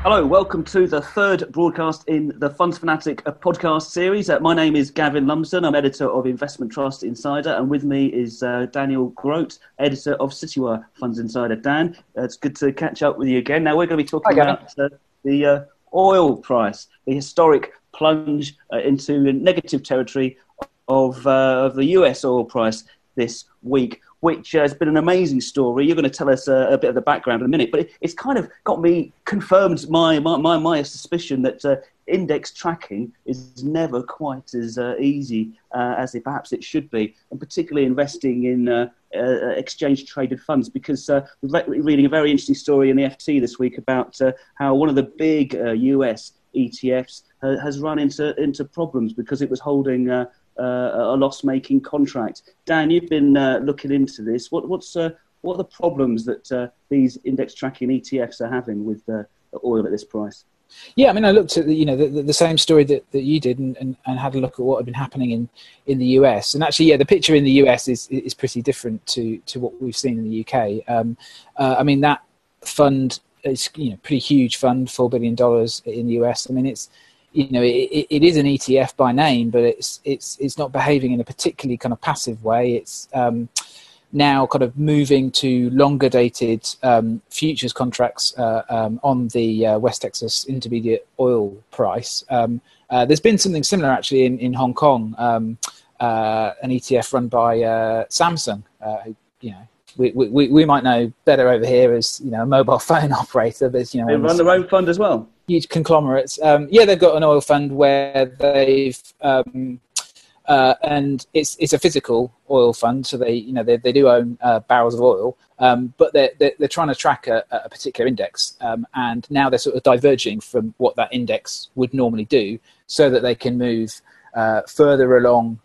Hello, welcome to the third broadcast in the Funds Fanatic podcast series. My name is Gavin Lumsden. I'm editor of Investment Trust Insider, and with me is Daniel Grote, editor of Citywire Funds Insider. Dan, it's good to catch up with you again. Now we're going to be talking about the oil price, the historic plunge into negative territory of the US oil price this week, which has been an amazing story. You're going to tell us a bit of the background in a minute, but it's kind of got me confirmed my suspicion that index tracking is never quite as easy as perhaps it should be, and particularly investing in exchange-traded funds, because we're reading a very interesting story in the FT this week about how one of the big US ETFs has run into problems because it was holding a loss-making contract. Dan, you've been looking into this. What are the problems that these index tracking ETFs are having with oil at this price? Yeah, I mean, I looked at the same story that you did and had a look at what had been happening in the US. And actually, yeah, the picture in the US is pretty different to what we've seen in the UK. I mean, that fund is pretty huge fund, $4 billion in the US. I mean, it's it is an ETF by name, but it's not behaving in a particularly kind of passive way. It's now kind of moving to longer dated futures contracts on the West Texas Intermediate oil price. There's been something similar actually in Hong Kong, an ETF run by Samsung, we might know better over here as a mobile phone operator, but they run their own fund as well. Huge conglomerates. They've got an oil fund where they've and it's a physical oil fund, so they do own barrels of oil, but they're trying to track a particular index, and now they're sort of diverging from what that index would normally do, so that they can move further along.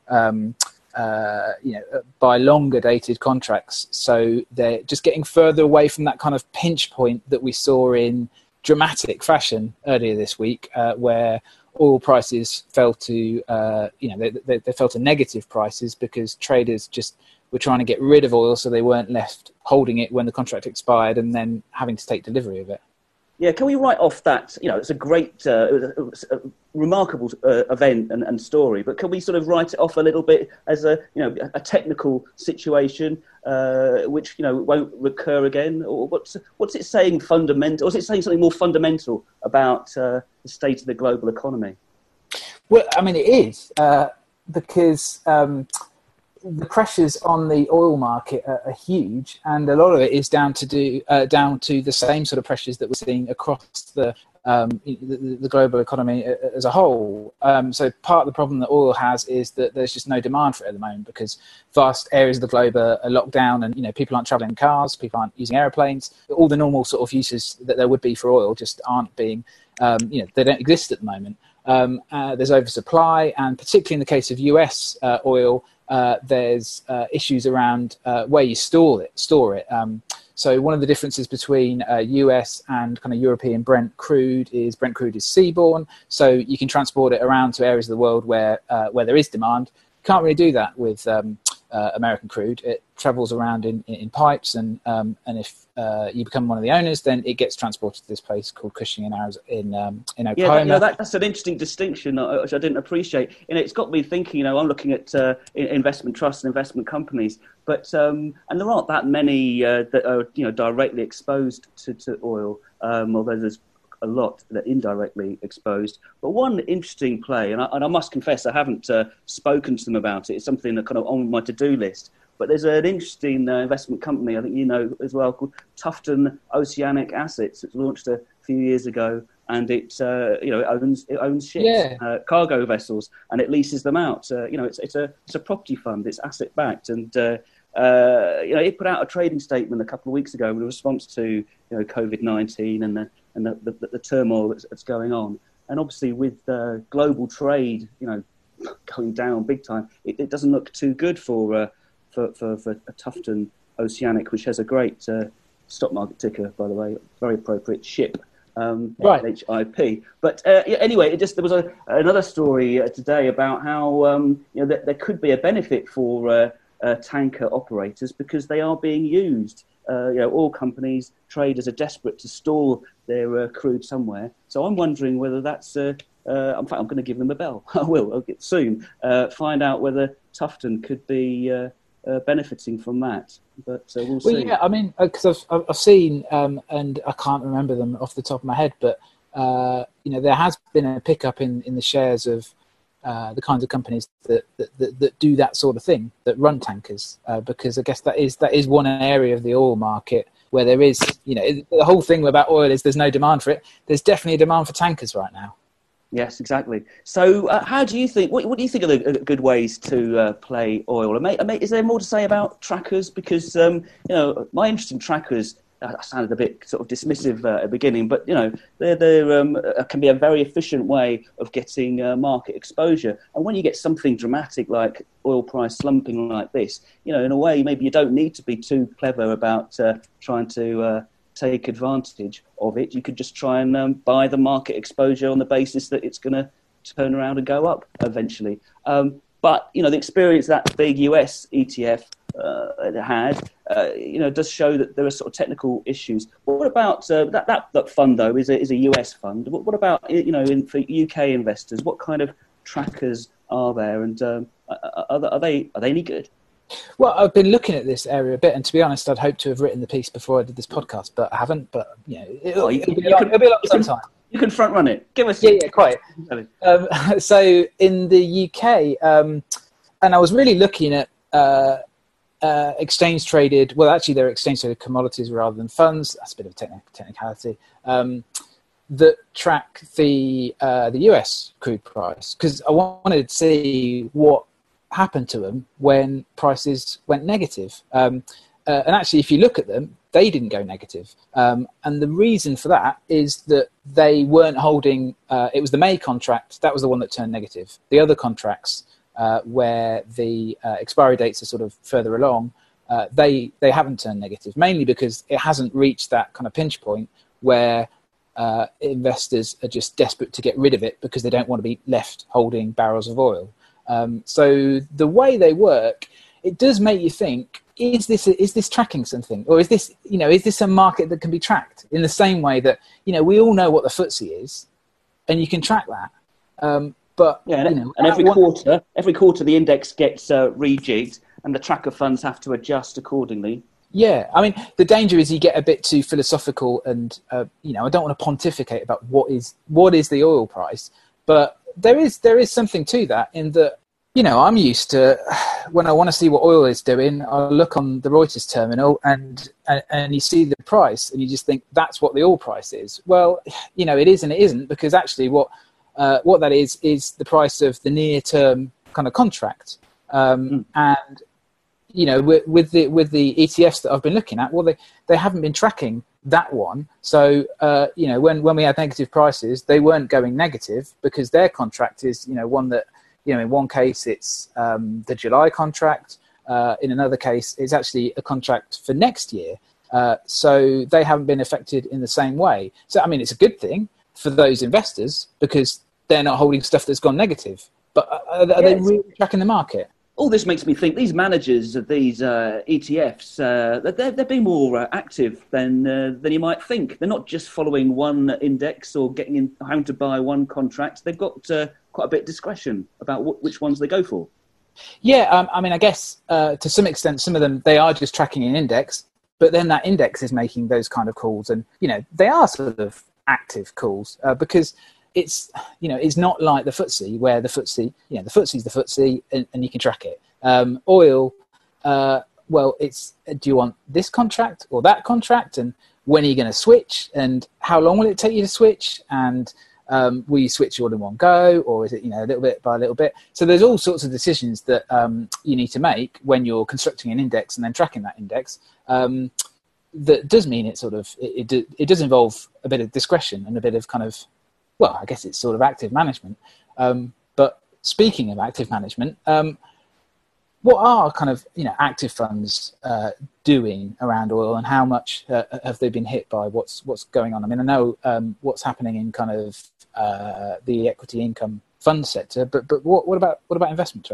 By longer dated contracts. So they're just getting further away from that kind of pinch point that we saw in dramatic fashion earlier this week, where oil prices fell to, they fell to negative prices because traders just were trying to get rid of oil so they weren't left holding it when the contract expired and then having to take delivery of it. Yeah, can we write off that? It's a great, remarkable event and story, but can we sort of write it off a little bit as a technical situation which won't recur again? Or what's it saying fundamental? Or is it saying something more fundamental about the state of the global economy? Well, I mean, it is because the pressures on the oil market are huge, and a lot of it is down to the same sort of pressures that we're seeing across the global economy as a whole. So part of the problem that oil has is that there's just no demand for it at the moment because vast areas of the globe are locked down, and people aren't traveling in cars, people aren't using airplanes. All the normal sort of uses that there would be for oil just aren't being, they don't exist at the moment. There's oversupply, and particularly in the case of US oil, there's issues around where you store it. So one of the differences between US and kind of European Brent crude is seaborne, so you can transport it around to areas of the world where there is demand. You can't really do that with American crude. It travels around in pipes, and if you become one of the owners, then it gets transported to this place called Cushing in Oklahoma. Yeah, that's an interesting distinction which I didn't appreciate. It's got me thinking. I'm looking at investment trusts and investment companies, but and there aren't that many that are directly exposed to oil, although there's a lot that are indirectly exposed. But one interesting play, and I must confess I haven't spoken to them about it. It's something that kind of on my to-do list. But there's an interesting investment company, I think you know as well, called Tufton Oceanic Assets. It was launched a few years ago, and it owns ships, cargo vessels, and it leases them out. It's a property fund. It's asset backed, and it put out a trading statement a couple of weeks ago in response to COVID-19 and the turmoil that's going on. And obviously with global trade, going down big time, it doesn't look too good for a Tufton Oceanic, which has a great stock market ticker, by the way, very appropriate, SHIP, right. HIP. But anyway, there was another story today about how that there could be a benefit for tanker operators because they are being used oil companies, traders are desperate to store their crude somewhere. So I'm wondering whether that's. In fact, I'm going to give them a bell. I'll get soon. Find out whether Tufton could be benefiting from that. But we'll see. Well, yeah, I mean, because I've seen, and I can't remember them off the top of my head, but there has been a pickup in the shares of the kinds of companies that do that sort of thing, that run tankers, because I guess that is one area of the oil market where there is, the whole thing about oil is there's no demand for it. There's definitely a demand for tankers right now. Yes, exactly. So how do you think, what do you think are the good ways to play oil? Is there more to say about trackers? Because, my interest in trackers, I sounded a bit sort of dismissive at the beginning, but, they can be a very efficient way of getting market exposure. And when you get something dramatic like oil price slumping like this, in a way, maybe you don't need to be too clever about trying to take advantage of it. You could just try and buy the market exposure on the basis that it's going to turn around and go up eventually. But, the experience that big US ETF had, does show that there are sort of technical issues. What about that fund, though, is a US fund? What about, for UK investors? What kind of trackers are there, and are they any good? Well, I've been looking at this area a bit, and to be honest, I'd hoped to have written the piece before I did this podcast, but I haven't. But it'll be a lot of time. You can front run it. Give us. Yeah, quite. So in the UK, and I was really looking at exchange traded. Well, actually, they're exchange traded commodities rather than funds. That's a bit of a technicality. That track the US crude price, because I wanted to see what happened to them when prices went negative. And actually, if you look at them, they didn't go negative. And the reason for that is that they weren't holding, it was the May contract, that was the one that turned negative. The other contracts where the expiry dates are sort of further along, they haven't turned negative, mainly because it hasn't reached that kind of pinch point where investors are just desperate to get rid of it because they don't want to be left holding barrels of oil. So the way they work, it does make you think, is this tracking something? Or is this a market that can be tracked in the same way that, we all know what the FTSE is and you can track that. But and every quarter the index gets rejigged and the tracker funds have to adjust accordingly. Yeah, I mean, the danger is you get a bit too philosophical and, I don't want to pontificate about what is the oil price, but there is something to that in that, I'm used to, when I want to see what oil is doing, I'll look on the Reuters terminal and you see the price and you just think that's what the oil price is. Well, it is and it isn't, because actually what that is the price of the near term kind of contract. And, with the ETFs that I've been looking at, well, they haven't been tracking that one. So, when we had negative prices, they weren't going negative because their contract is, one that, in one case it's the July contract. In another case, it's actually a contract for next year. So they haven't been affected in the same way. So, I mean, it's a good thing for those investors because they're not holding stuff that's gone negative. But are they really tracking the market? All this makes me think these managers of these ETFs, they're being more active than you might think. They're not just following one index or getting in having to buy one contract. They've got quite a bit of discretion about which ones they go for. Yeah, I mean, I guess to some extent, some of them, they are just tracking an index, but then that index is making those kind of calls. And, they are sort of active calls because it's not like the FTSE where the FTSE, the FTSE is the FTSE and you can track it. Oil, well, it's, do you want this contract or that contract? And when are you going to switch? And how long will it take you to switch? And will you switch all in one go? Or is it, a little bit by a little bit? So there's all sorts of decisions that you need to make when you're constructing an index and then tracking that index. That does mean it does involve a bit of discretion and a bit of kind of, well, I guess it's sort of active management. But speaking of active management, what are kind of active funds doing around oil, and how much have they been hit by what's going on? I mean, I know what's happening in kind of the equity income fund sector, but what about investment trusts?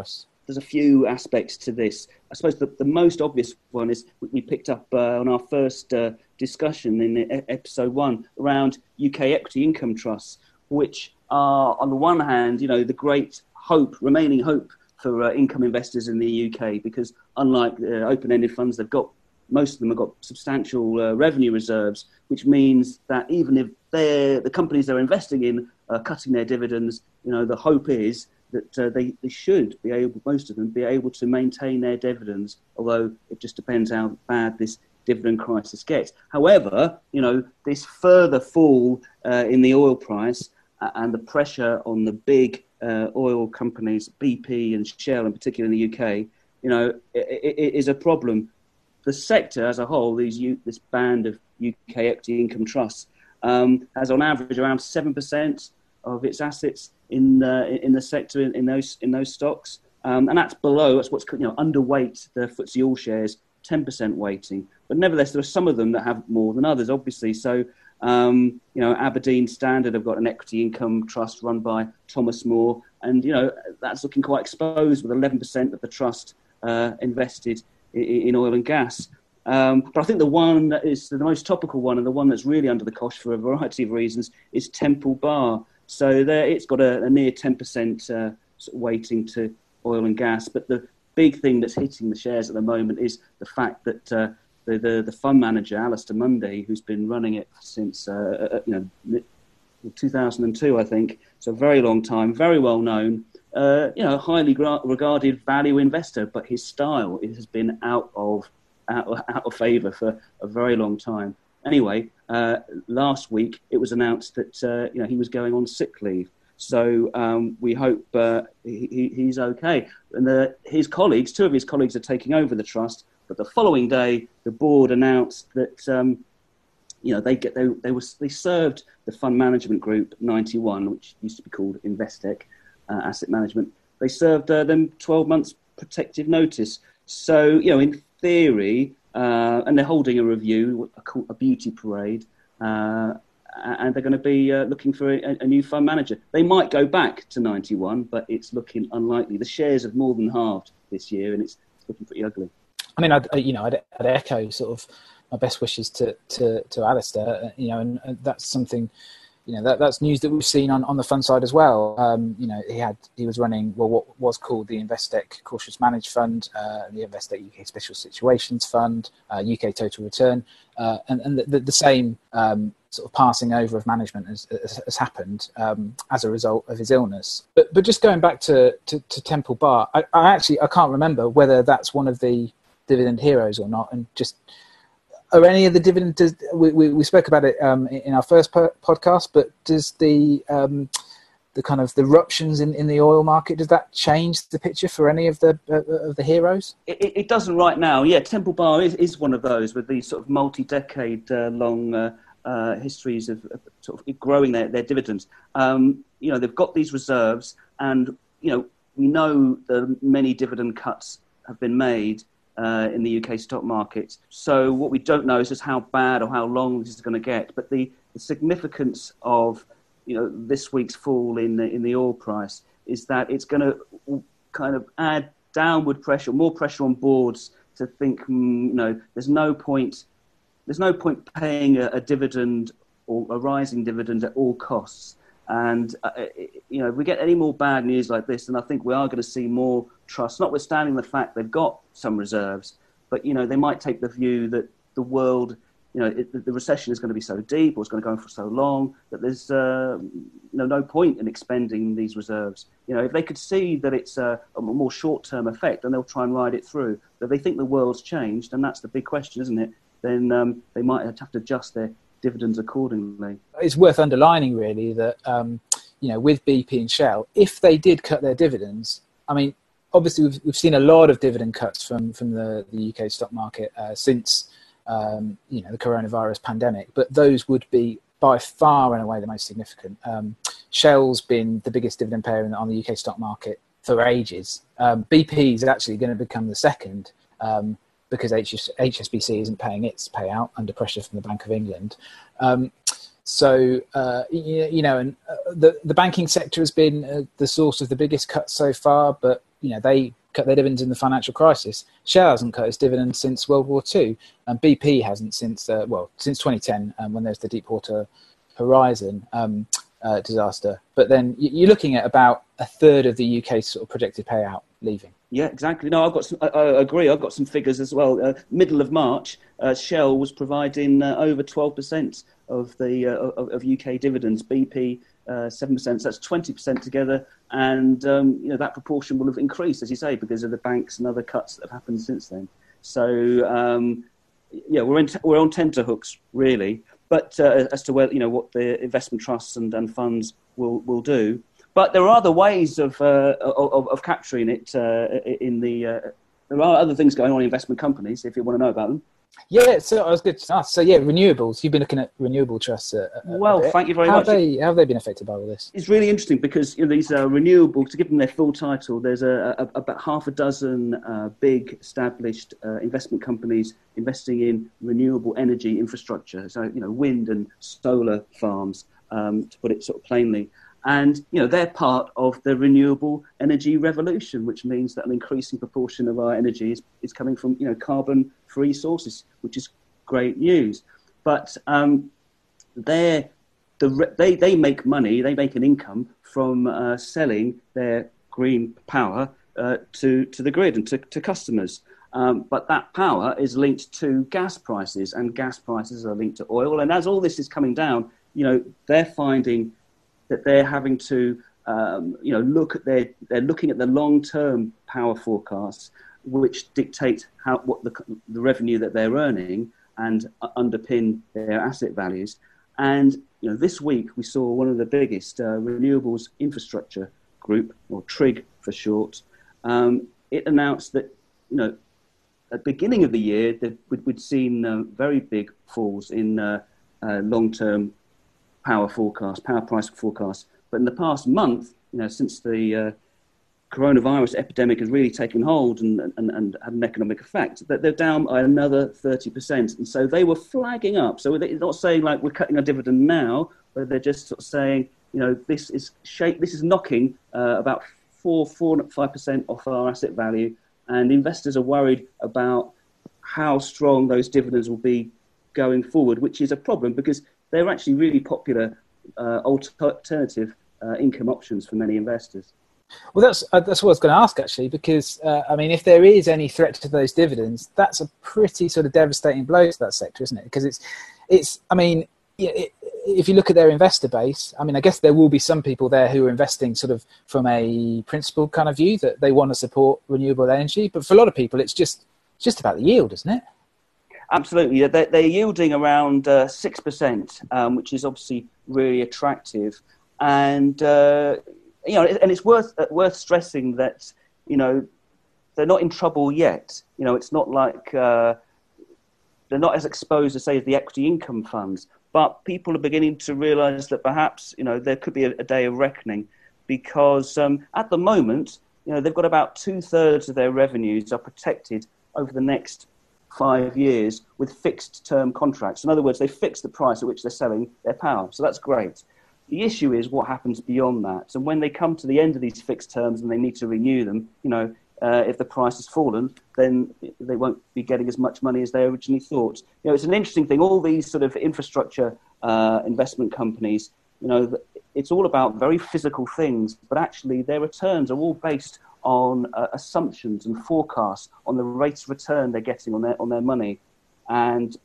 there's a few aspects to this. I suppose the most obvious one is we picked up on our first discussion in episode 1 around UK equity income trusts, which are, on the one hand, the great remaining hope for income investors in the UK, because unlike open-ended funds, most of them have got substantial revenue reserves, which means that even if the companies they're investing in are cutting their dividends, the hope is that they should be able, most of them, be able to maintain their dividends, although it just depends how bad this dividend crisis gets. However, this further fall in the oil price and the pressure on the big oil companies, BP and Shell in particular in the UK, it is a problem. The sector as a whole, this band of UK equity income trusts, has on average around 7% of its assets in the sector in those stocks, and that's what's underweight the FTSE All Shares 10% weighting. But nevertheless, there are some of them that have more than others, obviously. So Aberdeen Standard have got an equity income trust run by Thomas More, and that's looking quite exposed with 11% of the trust invested in oil and gas. But I think the one that is the most topical one, and the one that's really under the cosh for a variety of reasons, is Temple Bar. So it's got a near 10% weighting to oil and gas. But the big thing that's hitting the shares at the moment is the fact that the fund manager, Alistair Mundy, who's been running it since 2002, I think, so a very long time, very well known, highly regarded value investor, but his style has been out of favour for a very long time. Anyway, last week it was announced that he was going on sick leave. So we hope he's okay. And his colleagues, 2 of his colleagues, are taking over the trust. But the following day, the board announced that they served the fund management group 91, which used to be called Investec Asset Management. They served them 12 months protective notice. So in theory, and they're holding a review, a beauty parade, and they're going to be looking for a new fund manager. They might go back to 91, but it's looking unlikely. The shares have more than halved this year, and it's looking pretty ugly. I mean, I'd echo sort of my best wishes to Alistair, and that's something, that's news that we've seen on the fund side as well. He was running what was called the Investec Cautious Managed Fund, the Investec UK Special Situations Fund, UK Total Return, and the same sort of passing over of management has happened as a result of his illness. But just going back to Temple Bar, I can't remember whether that's one of the dividend heroes or not, and just are any of the dividend? We spoke about it in our first podcast, but does the kind of the eruptions in the oil market, does that change the picture for any of the heroes? It doesn't right now. Yeah, Temple Bar is one of those with these sort of multi-decade long histories of sort of growing their dividends. They've got these reserves, and we know that many dividend cuts have been made in the UK stock market. So what we don't know is just how bad or how long this is going to get. But the significance of this week's fall in the oil price is that it's going to kind of add downward pressure, more pressure on boards to think, there's no point paying a dividend or a rising dividend at all costs. And, if we get any more bad news like this, then I think we are going to see more trust, notwithstanding the fact they've got some reserves. But, they might take the view that the world, the recession is going to be so deep or it's going to go on for so long that there's no point in expending these reserves. If they could see that it's a more short-term effect, then they'll try and ride it through. But if they think the world's changed, and that's the big question, isn't it? Then they might have to adjust their dividends accordingly. It's worth underlining, really, that with BP and Shell, if they did cut their dividends, I mean, obviously we've seen a lot of dividend cuts from the UK stock market since the coronavirus pandemic, but those would be by far and away the most significant. Shell's been the biggest dividend payer on the UK stock market for ages. BP is actually going to become the second. Because HSBC isn't paying its payout under pressure from the Bank of England. And the banking sector has been the source of the biggest cuts so far, but, they cut their dividends in the financial crisis. Shell hasn't cut its dividends since World War II, and BP hasn't since 2010, when there's the Deepwater Horizon disaster. But then you're looking at about a third of the UK's sort of projected payout leaving. Yeah, exactly. No, I agree. I've got some figures as well. Middle of March, Shell was providing over 12% of the of UK dividends. BP 7%. So that's 20% together, and that proportion will have increased, as you say, because of the banks and other cuts that have happened since then. So we're on tenterhooks really. But as to where what the investment trusts and funds will do. But there are other ways of capturing it. There are other things going on in investment companies, if you want to know about them. Yeah, so I was good to ask. So yeah, renewables. You've been looking at renewable trusts. Well, thank you very much. How have they been affected by all this? It's really interesting because these renewables, to give them their full title, there's about half a dozen big established investment companies investing in renewable energy infrastructure. So wind and solar farms, to put it sort of plainly. And, they're part of the renewable energy revolution, which means that an increasing proportion of our energy is coming from, carbon-free sources, which is great news. But they make money, they make an income from selling their green power to the grid and to customers. But that power is linked to gas prices, and gas prices are linked to oil. And as all this is coming down, they're finding that they're having to, they're looking at the long-term power forecasts, which dictate what the revenue that they're earning and underpin their asset values. And this week we saw one of the biggest renewables infrastructure group, or TRIG for short. It announced that at the beginning of the year that we'd seen very big falls in long-term power price forecast. But in the past month, since the coronavirus epidemic has really taken hold and had an economic effect, that they're down by another 30%. And so they were flagging up. So they're not saying like we're cutting our dividend now, but they're just sort of saying, this is knocking about 4.5% off our asset value. And investors are worried about how strong those dividends will be going forward, which is a problem because they're actually really popular alternative income options for many investors. Well, that's what I was going to ask, actually, because, if there is any threat to those dividends, that's a pretty sort of devastating blow to that sector, isn't it? Because if you look at their investor base, I guess there will be some people there who are investing sort of from a principled kind of view that they want to support renewable energy. But for a lot of people, it's just about the yield, isn't it? Absolutely. They're yielding around 6%, which is obviously really attractive. And, and it's worth stressing that, they're not in trouble yet. It's not like they're not as exposed as, say, the equity income funds. But people are beginning to realise that perhaps, there could be a day of reckoning because at the moment, they've got about 2/3 of their revenues are protected over the next 5 years with fixed term contracts. In other words, they fix the price at which they're selling their power. So that's great. The issue is what happens beyond that. And when they come to the end of these fixed terms and they need to renew them, if the price has fallen, then they won't be getting as much money as they originally thought. It's an interesting thing. All these sort of infrastructure investment companies, it's all about very physical things, but actually their returns are all based on assumptions and forecasts on the rates of return they're getting on their money. And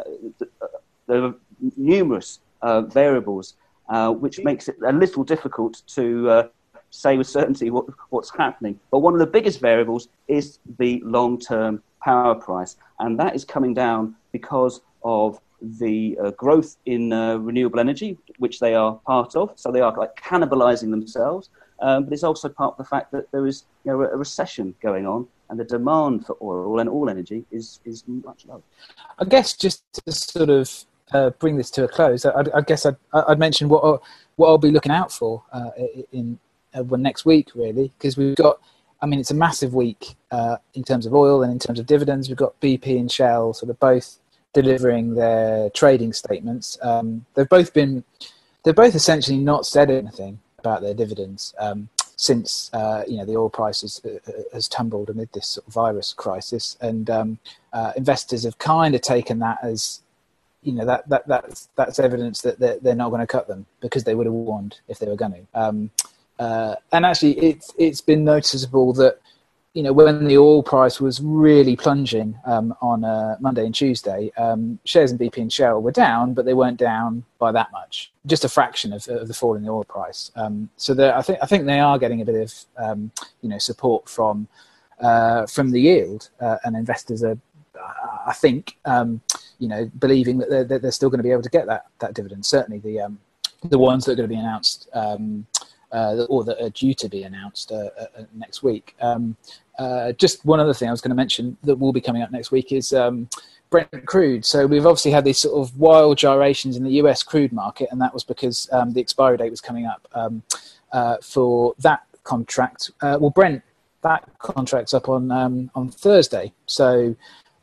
there are numerous variables, which makes it a little difficult to say with certainty what's happening. But one of the biggest variables is the long-term power price. And that is coming down because of the growth in renewable energy, which they are part of. So they are like cannibalizing themselves. But it's also part of the fact that there is a recession going on and the demand for oil and all energy is much lower. I guess just to sort of bring this to a close, I guess I'd mention what I'll be looking out for in next week, really, because we've got, it's a massive week in terms of oil and in terms of dividends. We've got BP and Shell sort of both delivering their trading statements. They've both essentially not said anything about their dividends. since the oil price has tumbled amid this sort of virus crisis, and investors have kind of taken that as that's evidence that they're not going to cut them, because they would have warned if they were going to. And actually, it's been noticeable that when the oil price was really plunging on Monday and Tuesday, shares in BP and Shell were down, but they weren't down by that much, just a fraction of the fall in the oil price. So I think they are getting a bit of support from the yield, and investors are, I think, believing that they're still going to be able to get that dividend. Certainly the ones that are going to be announced or that are due to be announced next week. Just one other thing I was going to mention that will be coming up next week is Brent crude. So we've obviously had these sort of wild gyrations in the US crude market, and that was because the expiry date was coming up for that contract. Brent, that contract's up on Thursday. So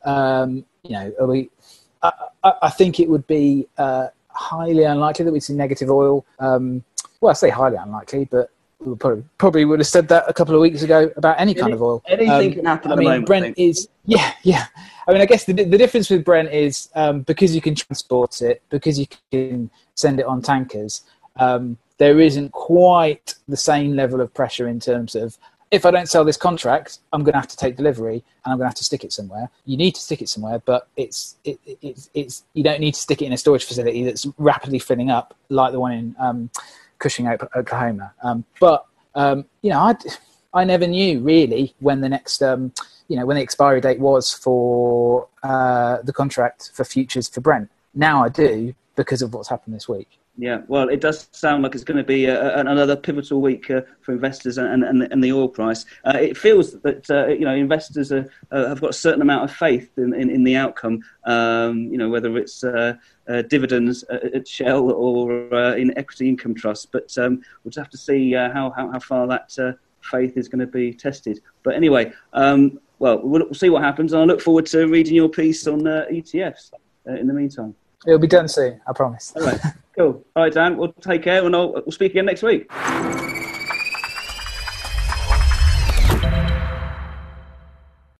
I think it would be highly unlikely that we'd see negative oil. I say highly unlikely, but we probably would have said that a couple of weeks ago about any kind of oil. Anything can happen at the moment. Brent is, yeah. I mean, I guess the difference with Brent is because you can transport it, because you can send it on tankers, there isn't quite the same level of pressure in terms of, if I don't sell this contract, I'm going to have to take delivery and I'm going to have to stick it somewhere. You need to stick it somewhere, but it's you don't need to stick it in a storage facility that's rapidly filling up like the one in Cushing, Oklahoma. I never knew really when the next when the expiry date was for the contract for futures for Brent. Now I do, because of what's happened this week. Yeah, well, it does sound like it's going to be another pivotal week for investors and the oil price. It feels that investors have got a certain amount of faith in the outcome. Whether it's dividends at Shell or in equity income trusts, but we'll just have to see how far that faith is going to be tested. But anyway, we'll see what happens, and I look forward to reading your piece on ETFs in the meantime. It'll be done soon, I promise. All right, cool. All right, Dan, we'll take care, and we'll speak again next week.